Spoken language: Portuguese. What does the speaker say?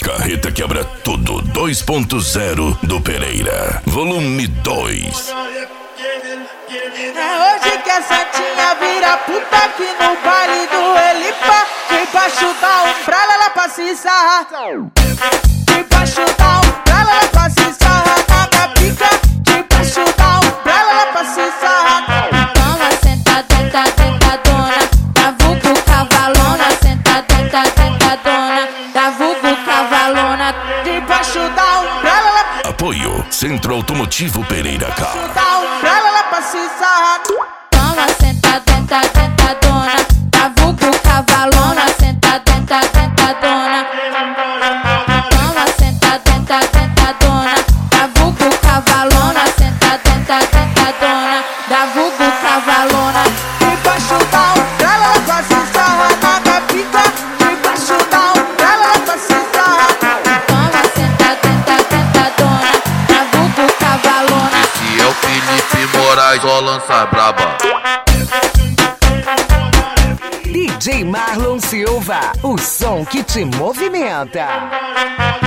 Carreta Quebra Tudo 2.0 do Pereira, volume 2. É hoje que a Santinha vira puta aqui no baile do Elipa. Debaixo da umbrella ela passa e sarra. Debaixo da umbrella ela passa e sarra. Na pica, debaixo da umbrella ela passa e sarra. Toma, sentadona, sentadona, da vulgo cavalona, sentadona, sentadona, da vulgo cavalona. Debaixo da umbrella ela Apoio Centro Automotivo Pereira Car. da umbrella ela passa e sarra. Toma, sentadona, sentadona, da vulgo cavalona, sentadona, sentadona. Toma, sentadona, sentadona, da vulgo cavalona, sentadona, sentadona, da vulgo cavalona. Debaixo da umbrella ela passa e sarra. Na pica, debaixo da umbrella ela passa e sarra. Toma, sentadona, sentadona, da vulgo cavalona. Esse é o Felipe Moraes, só lança braba. DJ Marlon Silva, o som que te movimenta.